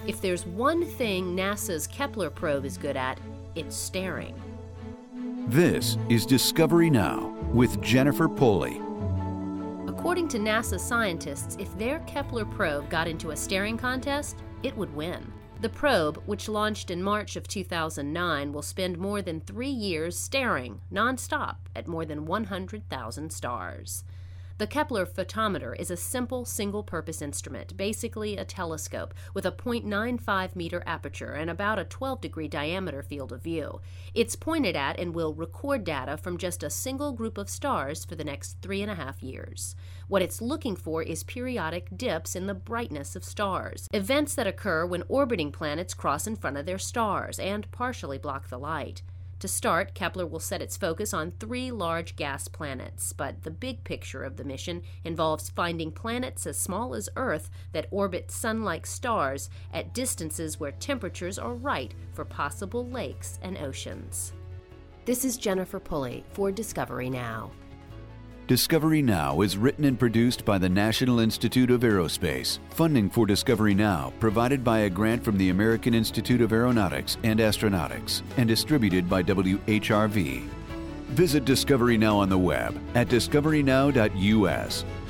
If there's one thing NASA's Kepler probe is good at, it's staring. This is Discovery Now with Jennifer Pulley. According to NASA scientists, if their Kepler probe got into a staring contest, it would win. The probe, which launched in March of 2009, will spend more than 3 years staring, nonstop, at more than 100,000 stars. The Kepler photometer is a simple single-purpose instrument, basically a telescope, with a 0.95-meter aperture and about a 12-degree diameter field of view. It's pointed at and will record data from just a single group of stars for the next 3.5 years. What it's looking for is periodic dips in the brightness of stars, events that occur when orbiting planets cross in front of their stars and partially block the light. To start, Kepler will set its focus on 3 large gas planets, but the big picture of the mission involves finding planets as small as Earth that orbit sun-like stars at distances where temperatures are right for possible lakes and oceans. This is Jennifer Pulley for Discovery Now. Discovery Now is written and produced by the National Institute of Aerospace. Funding for Discovery Now provided by a grant from the American Institute of Aeronautics and Astronautics and distributed by WHRV. Visit Discovery Now on the web at discoverynow.us